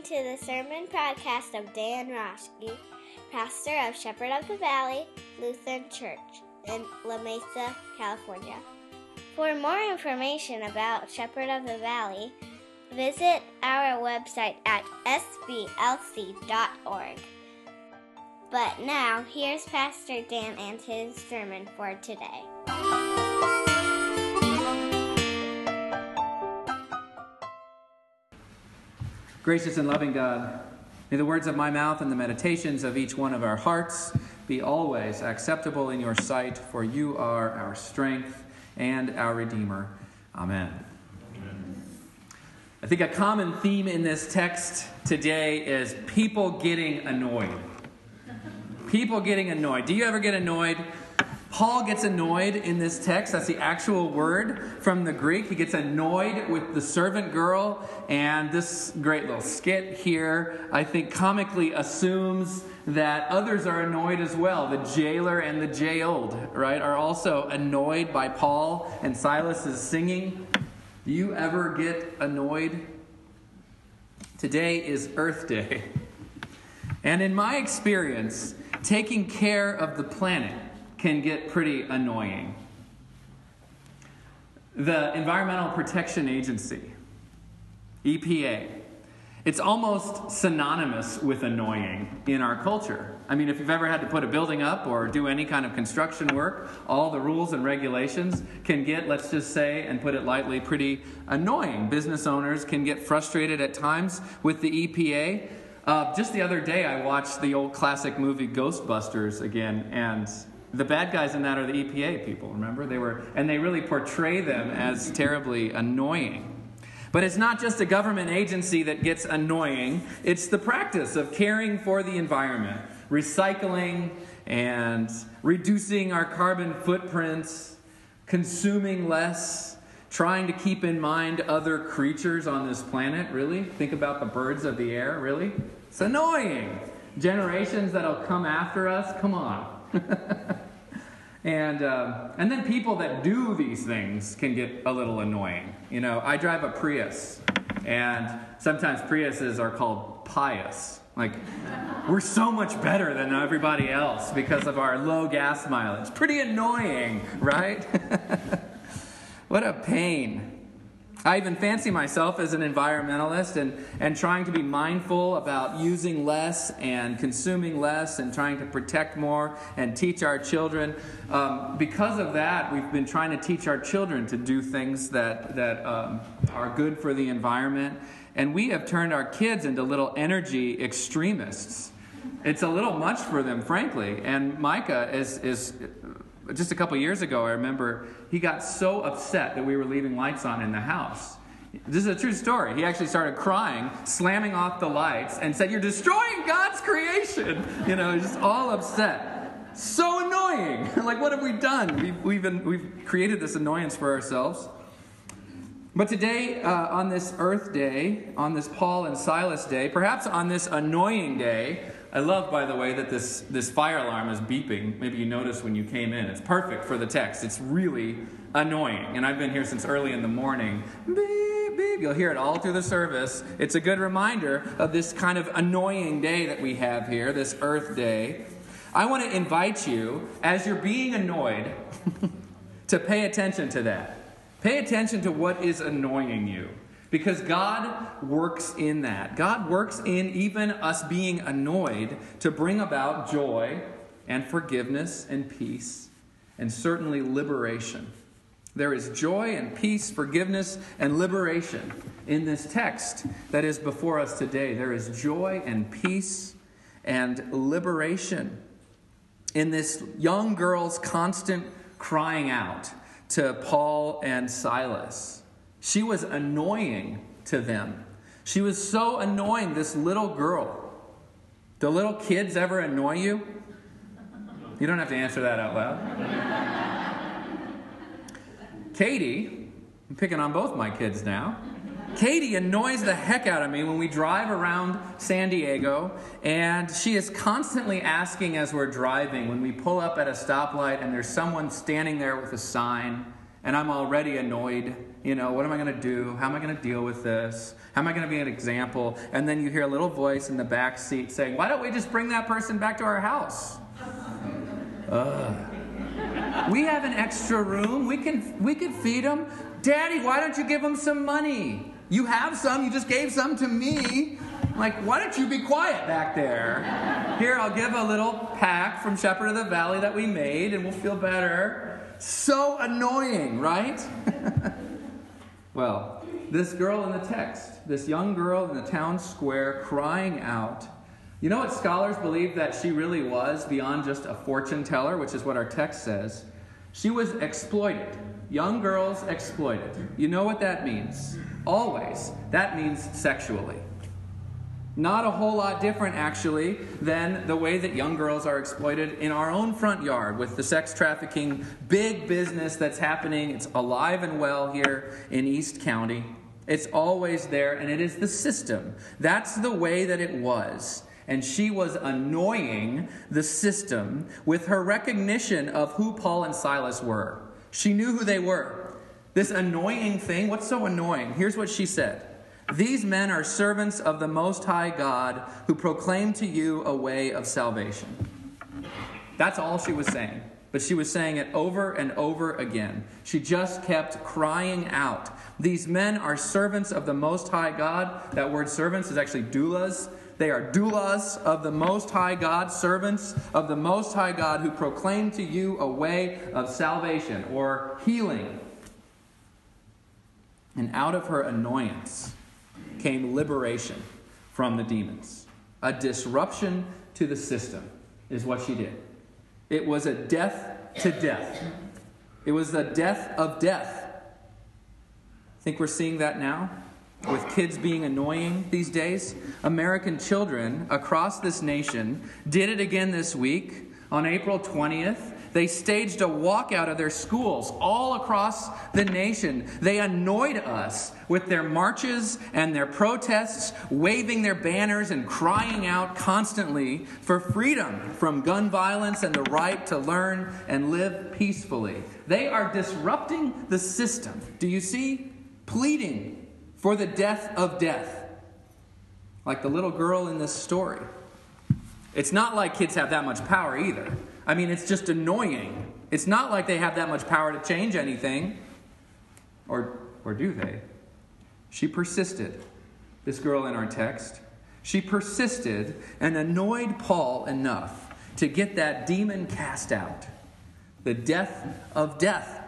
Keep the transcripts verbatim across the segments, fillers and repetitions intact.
listening to the sermon podcast of Dan Roschke, pastor of Shepherd of the Valley Lutheran Church in La Mesa, California. For more information about Shepherd of the Valley, visit our website at s b l c dot org. But now, here's Pastor Dan and his sermon for today. Gracious and loving God, may the words of my mouth and the meditations of each one of our hearts be always acceptable in your sight, for you are our strength and our Redeemer. Amen. Amen. I think a common theme in this text today is people getting annoyed. People getting annoyed. Do you ever get annoyed? Paul gets annoyed in this text. That's the actual word from the Greek. He gets annoyed with the servant girl. And this great little skit here, I think, comically assumes that others are annoyed as well. The jailer and the jailed, right, are also annoyed by Paul and Silas's singing. Do you ever get annoyed? Today is Earth Day. And in my experience, taking care of the planet can get pretty annoying. The Environmental Protection Agency, E P A, it's almost synonymous with annoying in our culture. I mean, if you've ever had to put a building up or do any kind of construction work, all the rules and regulations can get, let's just say, and put it lightly, pretty annoying. Business owners can get frustrated at times with the E P A. Uh, just the other day, I watched the old classic movie Ghostbusters again, and the bad guys in that are the E P A people, remember? They were, and they really portray them as terribly annoying. But it's not just a government agency that gets annoying. It's the practice of caring for the environment, recycling and reducing our carbon footprints, consuming less, trying to keep in mind other creatures on this planet, really? Think about the birds of the air, really? It's annoying. Generations that'll come after us, come on. and um, and then people that do these things can get a little annoying. You know, I drive a Prius, and sometimes Priuses are called pious. Like, we're so much better than everybody else because of our low gas mileage. Pretty annoying, right? What a pain. I even fancy myself as an environmentalist and, and trying to be mindful about using less and consuming less and trying to protect more and teach our children. Um, because of that, we've been trying to teach our children to do things that, that um, are good for the environment. And we have turned our kids into little energy extremists. It's a little much for them, frankly. And Micah is... is just a couple years ago, I remember he got so upset that we were leaving lights on in the house. This is a true story. He actually started crying, slamming off the lights, and said, "You're destroying God's creation." You know, just all upset. So annoying. Like, what have we done? We've, we've, been, we've created this annoyance for ourselves. But today, uh, on this Earth Day, on this Paul and Silas Day, perhaps on this annoying day, I love, by the way, that this, this fire alarm is beeping. Maybe you noticed when you came in. It's perfect for the text. It's really annoying. And I've been here since early in the morning. Beep, beep. You'll hear it all through the service. It's a good reminder of this kind of annoying day that we have here, this Earth Day. I want to invite you, as you're being annoyed, to pay attention to that. Pay attention to what is annoying you. Because God works in that. God works in even us being annoyed to bring about joy and forgiveness and peace and certainly liberation. There is joy and peace, forgiveness, and liberation in this text that is before us today. There is joy and peace and liberation in this young girl's constant crying out to Paul and Silas. She was annoying to them. She was so annoying, this little girl. Do little kids ever annoy you? You don't have to answer that out loud. Katie, I'm picking on both my kids now. Katie annoys the heck out of me when we drive around San Diego, and she is constantly asking as we're driving, when we pull up at a stoplight and there's someone standing there with a sign, and I'm already annoyed You know, what am I going to do? How am I going to deal with this? How am I going to be an example? And then you hear a little voice in the back seat saying, why don't we just bring that person back to our house? Ugh. We have an extra room. We can we can feed them. Daddy, why don't you give them some money? You have some. You just gave some to me. Like, why don't you be quiet back there? Here, I'll give a little pack from Shepherd of the Valley that we made, and we'll feel better. So annoying, right? Well, this girl in the text, this young girl in the town square crying out, you know what scholars believe that she really was beyond just a fortune teller, which is what our text says? She was exploited. Young girls exploited. You know what that means? Always. That means sexually. Not a whole lot different, actually, than the way that young girls are exploited in our own front yard with the sex trafficking big business that's happening. It's alive and well here in East County. It's always there, and it is the system. That's the way that it was. And she was annoying the system with her recognition of who Paul and Silas were. She knew who they were. This annoying thing, what's so annoying? Here's what she said. These men are servants of the Most High God who proclaim to you a way of salvation. That's all she was saying. But she was saying it over and over again. She just kept crying out. These men are servants of the Most High God. That word servants is actually doulas. They are doulas of the Most High God, servants of the Most High God who proclaim to you a way of salvation or healing. And out of her annoyance came liberation from the demons. A disruption to the system is what she did. It was a death to death. It was the death of death. Think we're seeing that now? With kids being annoying these days? American children across this nation did it again this week on April twentieth. They staged a walkout of their schools all across the nation. They annoyed us with their marches and their protests, waving their banners and crying out constantly for freedom from gun violence and the right to learn and live peacefully. They are disrupting the system. Do you see? Pleading for the death of death. Like the little girl in this story. It's not like kids have that much power either. I mean, it's just annoying. It's not like they have that much power to change anything. Or, or do they? She persisted, this girl in our text. She persisted and annoyed Paul enough to get that demon cast out. The death of death.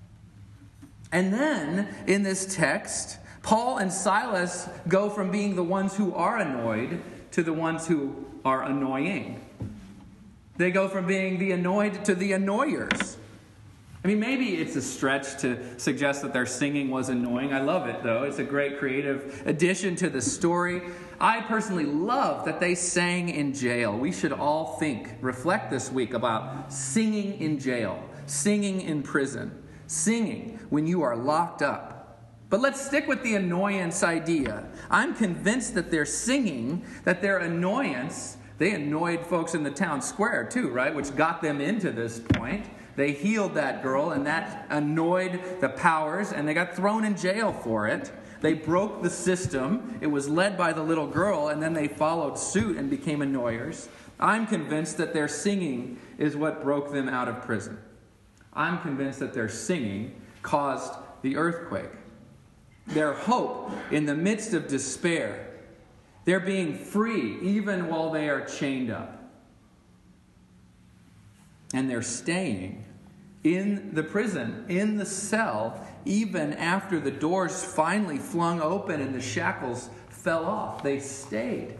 And then, in this text, Paul and Silas go from being the ones who are annoyed to the ones who are annoying. They go from being the annoyed to the annoyers. I mean, maybe it's a stretch to suggest that their singing was annoying. I love it, though. It's a great creative addition to the story. I personally love that they sang in jail. We should all think, reflect this week about singing in jail, singing in prison, singing when you are locked up. But let's stick with the annoyance idea. I'm convinced that their singing, that their annoyance, they annoyed folks in the town square too, right? Which got them into this point. They healed that girl, and that annoyed the powers, and they got thrown in jail for it. They broke the system. It was led by the little girl, and then they followed suit and became annoyers. I'm convinced that their singing is what broke them out of prison. I'm convinced that their singing caused the earthquake. Their hope in the midst of despair. They're being free even while they are chained up. And they're staying in the prison, in the cell, even after the doors finally flung open and the shackles fell off. They stayed.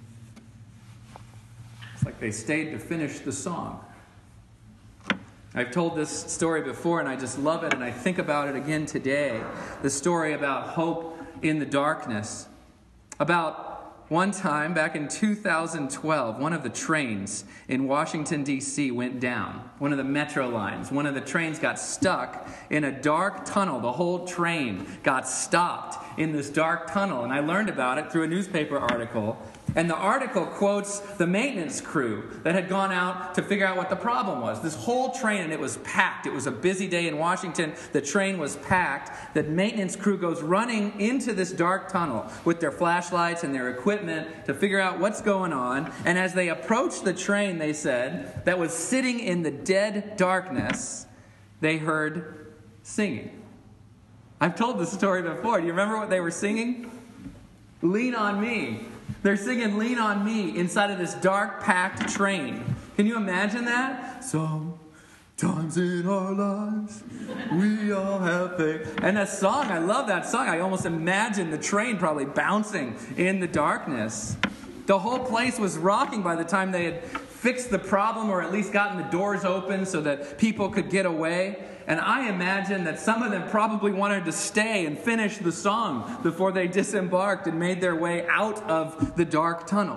It's like they stayed to finish the song. I've told this story before, and I just love it, and I think about it again today. The story about hope in the darkness. About one time, back in two thousand twelve, one of the trains in Washington, D C went down. One of the metro lines. One of the trains got stuck in a dark tunnel. The whole train got stopped in this dark tunnel. And I learned about it through a newspaper article. And the article quotes the maintenance crew that had gone out to figure out what the problem was. This whole train, and it was packed. It was a busy day in Washington. The train was packed. The maintenance crew goes running into this dark tunnel with their flashlights and their equipment to figure out what's going on. And as they approached the train, they said, that was sitting in the dead darkness, they heard singing. I've told this story before. Do you remember what they were singing? Lean on Me. They're singing Lean on Me inside of this dark, packed train. Can you imagine that? Sometimes in our lives, we all have faith. And that song, I love that song. I almost imagine the train probably bouncing in the darkness. The whole place was rocking by the time they had fixed the problem, or at least gotten the doors open so that people could get away. And I imagine that some of them probably wanted to stay and finish the song before they disembarked and made their way out of the dark tunnel.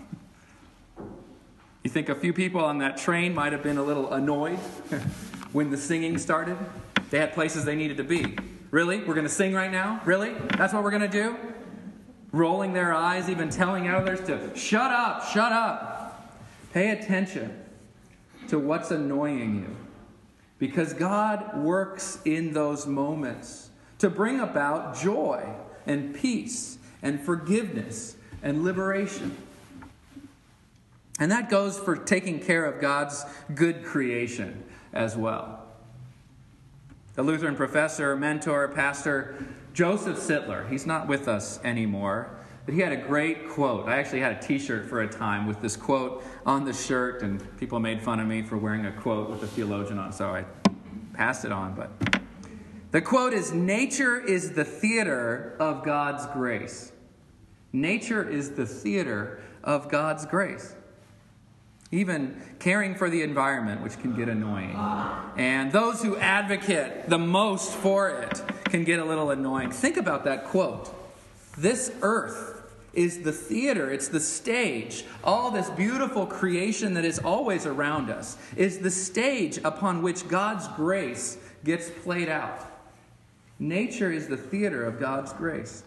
You think a few people on that train might have been a little annoyed when the singing started? They had places they needed to be. Really? We're going to sing right now? Really? That's what we're going to do? Rolling their eyes, even telling others to shut up, shut up. Pay attention to what's annoying you. Because God works in those moments to bring about joy and peace and forgiveness and liberation. And that goes for taking care of God's good creation as well. The Lutheran professor, mentor, pastor, Joseph Sittler, he's not with us anymore, but he had a great quote. I actually had a t-shirt for a time with this quote on the shirt, and people made fun of me for wearing a quote with a theologian on, so I passed it on. But the quote is, "Nature is the theater of God's grace." Nature is the theater of God's grace. Even caring for the environment, which can get annoying. And those who advocate the most for it can get a little annoying. Think about that quote. This earth is the theater, it's the stage. All this beautiful creation that is always around us is the stage upon which God's grace gets played out. Nature is the theater of God's grace.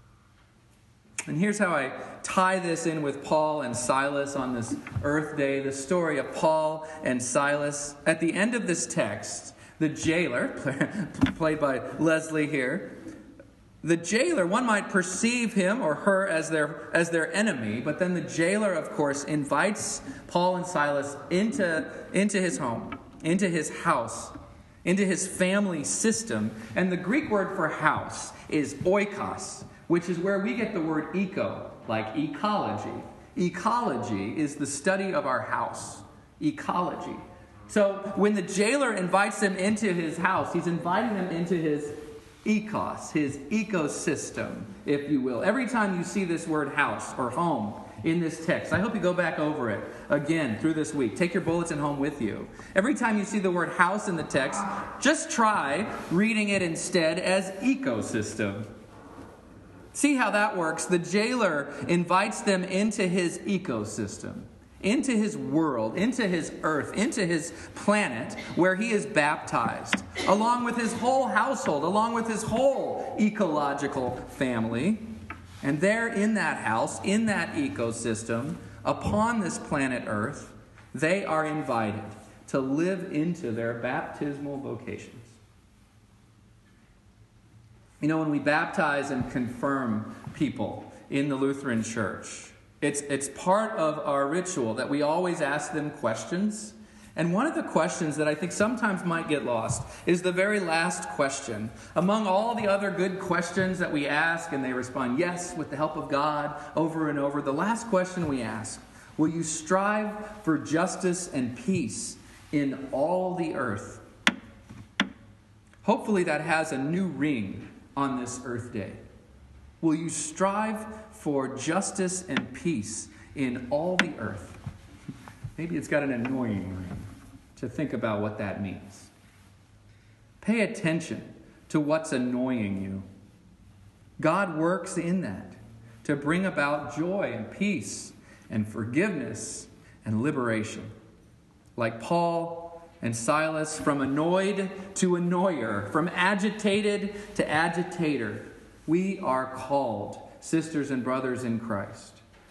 And here's how I tie this in with Paul and Silas on this Earth Day, the story of Paul and Silas. At the end of this text, the jailer, played by Leslie here, the jailer, one might perceive him or her as their as their enemy, but then the jailer, of course, invites Paul and Silas into, into his home, into his house, into his family system. And the Greek word for house is oikos, which is where we get the word eco, like ecology. Ecology is the study of our house. Ecology. So when the jailer invites them into his house, he's inviting them into his ecos, his ecosystem, if you will. Every time you see this word house or home in this text, I hope you go back over it again through this week. Take your bulletin home with you. Every time you see the word house in the text, just try reading it instead as ecosystem. See how that works. The jailer invites them into his ecosystem, into his world, into his earth, into his planet where he is baptized, along with his whole household, along with his whole ecological family. And there in that house, in that ecosystem, upon this planet Earth, they are invited to live into their baptismal vocations. You know, when we baptize and confirm people in the Lutheran Church, It's, it's part of our ritual that we always ask them questions. And one of the questions that I think sometimes might get lost is the very last question. Among all the other good questions that we ask, and they respond yes with the help of God over and over, the last question we ask, will you strive for justice and peace in all the earth? Hopefully that has a new ring on this Earth Day. Will you strive for justice and peace in all the earth? Maybe it's got an annoying ring to think about what that means. Pay attention to what's annoying you. God works in that to bring about joy and peace and forgiveness and liberation. Like Paul and Silas, from annoyed to annoyer, from agitated to agitator, we are called, sisters and brothers in Christ,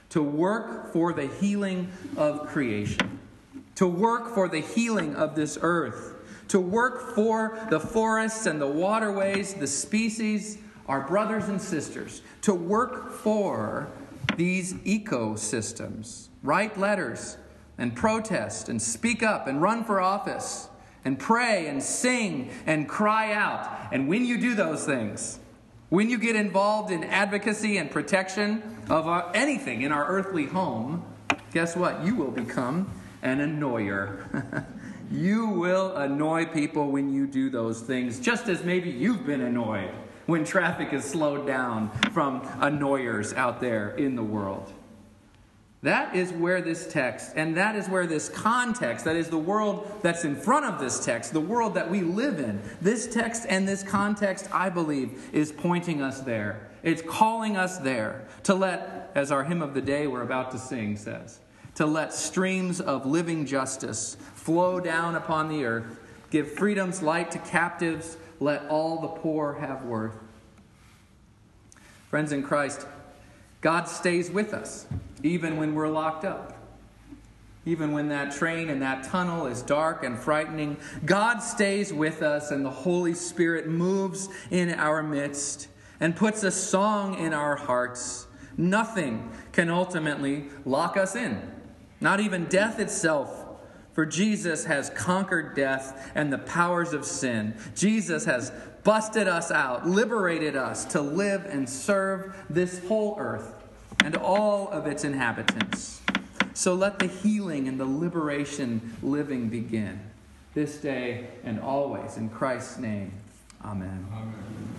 to work for the healing of creation, to work for the healing of this earth, to work for the forests and the waterways, the species, our brothers and sisters, to work for these ecosystems. Write letters and protest and speak up and run for office and pray and sing and cry out. And when you do those things, when you get involved in advocacy and protection of our, anything in our earthly home, guess what? You will become an annoyer. You will annoy people when you do those things, just as maybe you've been annoyed when traffic is slowed down from annoyers out there in the world. That is where this text, and that is where this context, that is the world that's in front of this text, the world that we live in, this text and this context, I believe, is pointing us there. It's calling us there to let, as our hymn of the day we're about to sing says, to let streams of living justice flow down upon the earth, give freedom's light to captives, let all the poor have worth. Friends in Christ, God stays with us, even when we're locked up. Even when that train and that tunnel is dark and frightening, God stays with us, and the Holy Spirit moves in our midst and puts a song in our hearts. Nothing can ultimately lock us in, not even death itself. For Jesus has conquered death and the powers of sin. Jesus has busted us out, liberated us to live and serve this whole earth and all of its inhabitants. So let the healing and the liberation living begin this day and always. In Christ's name, amen. Amen.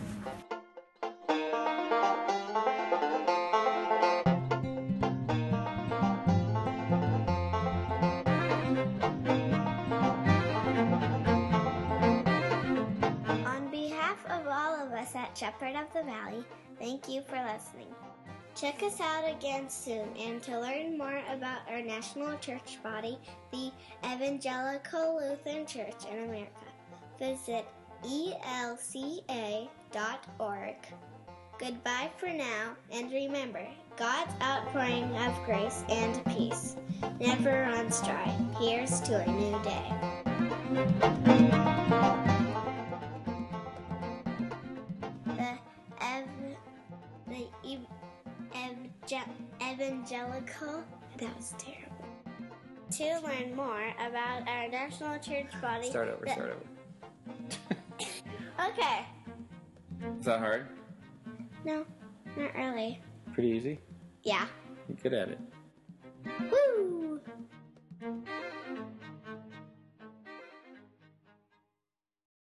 At Shepherd of the Valley, thank you for listening. Check us out again soon, and to learn more about our national church body, the Evangelical Lutheran Church in America, visit E L C A dot org. Goodbye for now, and remember, God's outpouring of grace and peace never runs dry. Here's to a new day. Evangelical. That was terrible. To learn more about our national church body. Start over, the, start over. Okay. Is that hard? No, not really. Pretty easy? Yeah. You're good at it. Woo!